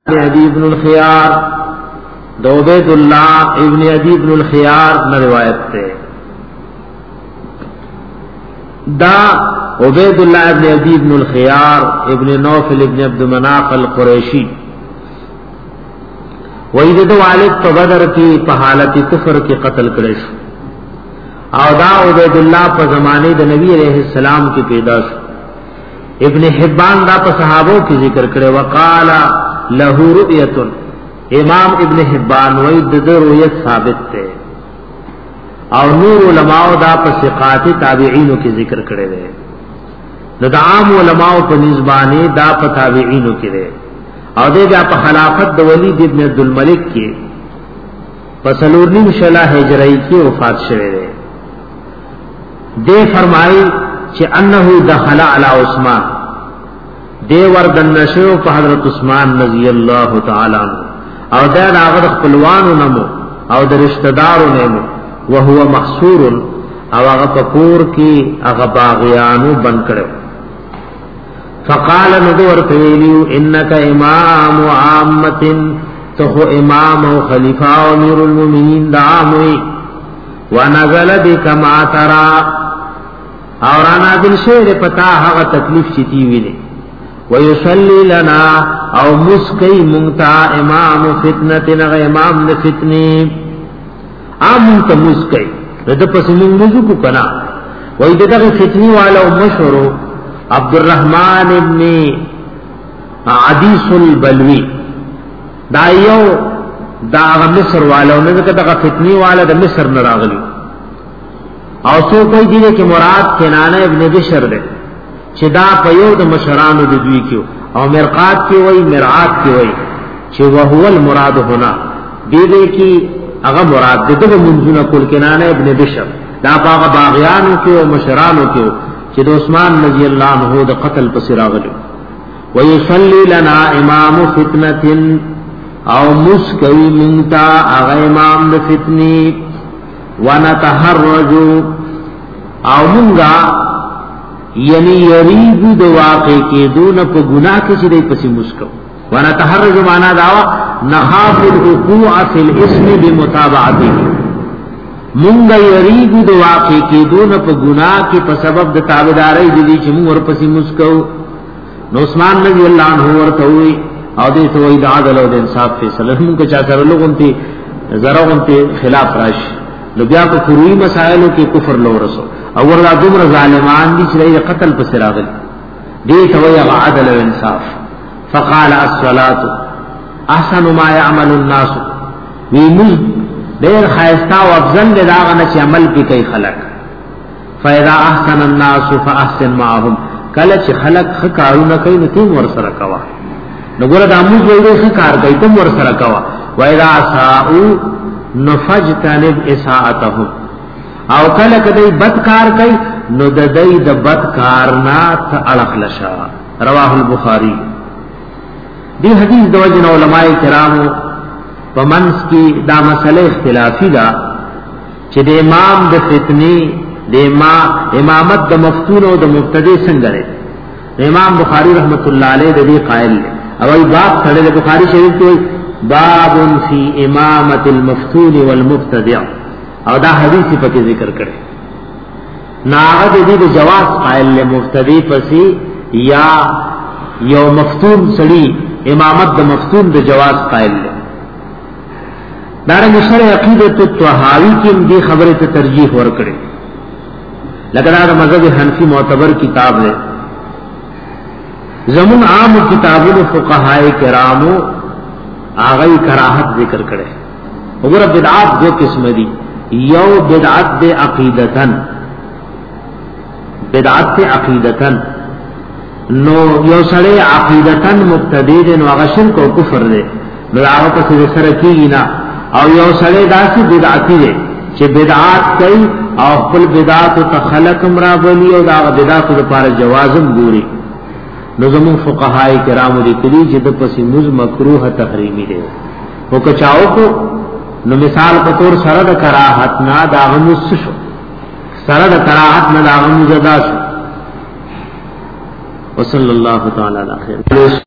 ابي ابن الخيار دو عبید اللہ ابن ابی ابن الخيار نے روایت تے دا عبید اللہ ابن ابی ابن الخيار ابن نوفل ابن عبد مناف القریشی وید والد په بدر کی په حالت کفر کی قتل کړي شو او دا عبید اللہ په زمانے د نبی علیہ السلام کی پیدا شو. ابن حبان دا په صحابوں کی ذکر کړي وقالا له رؤیت امام ابن حبان وید د رؤیت ثابت ته او نور علماء دا په ثقات تابعین کی ذکر کړي دي د عام علماء په نسبانه دا په تابعین کې دي او دغه په خلافت د ولید ابن عبد الملک کې پسلورنی مشلا هجری کې وفات شوه دي. دے فرمائی چې انه دخل علی عثمان دے وردن نشو په حضرت عثمان رضی اللہ تعالی عنہ او دا هغه خپلوانو نمو او د رشتہ دارو نمو وهو محصور او هغه پکور کی هغه باغیانو بن کړو. فقال ندور فیلیو انک امام عامه تو امام او خلیفہ او امیر المؤمنین دعاموی ونزل بك ما ترى اور انا دل شعر پتا هغه تکلیف چتی ویلې ويصلي لنا او مسکی منتا امام فتنه نغ امام د فتنه عام ته مسکی د پس موږ کو کنا وای دغه فتنی والا مشهور عبد الرحمن ابن عدیس البلوی دایو دا مصر والا نه دغه فتنی والا د مصر نه راغلی او سو کوئی دینے کہ مراد کنانہ ابن بشر دے چې دا په یو د مشرانو د دوی کیو او مرقات کی وای مرعات کی وای چې وهو المراد هنا دې کی هغه مراد دغه منځونه کول کنانہ ابن بشر دا هغه باغیانو کې او مشرانو کې چې د عثمان رضی الله عنه د قتل پر راغلو. ويصلي لنا امام فتنه او مسکی منتا هغه امام د فتنی ونتحرج او منگا یعنی یریگو دو واقع کے دون پا گناہ کسی دی پسی مسکو ونتحرج مانا داوا نخاف الحقوع فی الاسم بمتابعتی منگا یریگو دو واقع کے دون پا گناہ کی پا سبب دا تابداری دی چی منگ ور پسی مسکو. نو عثمان رضی اللہ عنہ ورطوئی او دیتو وید عدل و انصاف فیصلہ منگا چاہتا لوگنتی ذرونتی خلاف راش نو بیا په فروعي مسائلو کې کفر لو رسو او وردا دومره ظالمان دي چې قتل په سراغل دي توي عدل او انصاف. فقال الصلاه احسن ما يعمل الناس ويمل ډېر خیستا او افضل دغه نه چې عمل کې کوي خلق. فاذا احسن الناس فاحسن معهم کله چې خلق ښه کارونه کوي نو تیم ور سره کوا نو ګوره د امو جوړې ښه کار کوي تم ور سره کوا. واذا ساءوا نفجتنب اساءتهم او کله کدی بدکار کوي نو د دې د بدکار نه اړخ لشا. رواه البخاری. دی حدیث د وجن علماء کرامو په منځ کې دا مسله اختلافي ده چې د امام د فتنی د امامت د مفتون او د مبتدی څنګه لري. امام بخاری رحمت الله علیه د دې قائل او ای باب سره د بخاری شریف کې باب فی امامت المفتون والمبتدع او دا حدیث په کې ذکر کړي ناغه دې د جواز قائل له مبتدی پسې یا یو مفتون سړي امامت د مفتون د جواز قائل له دارنګ شرع عقیدۃ الطحاوی کې دې خبره ته ترجیح ورکړي لکه دا مذهب حنفی معتبر کتاب ہے. زمون عام کتابونو فقهاء کرامو آغای کراہت ذکر کرے. اگر بدعات دو قسم دی یو بدعت دے عقیدتن بدعت دے عقیدتن نو یو سڑے عقیدتن مبتدی دے نو آغا شرک و کفر دے نو آغا پس سرکی نا او یو سڑے دا سی بدعتی دے چه بدعات کئی او خپل بدعات و تخلق مرابلی او دا آغا بدعات دا پار جوازم گوری نظمون فقہائی کرامو لیکلی چې د پسې مز مکروه تحریمی دی او کچاو کو نو مثال په تور سره د کراهت نه دا غموس شو سره د کراهت نه دا غموس زدا شو. وصلی الله تعالی علی خیر.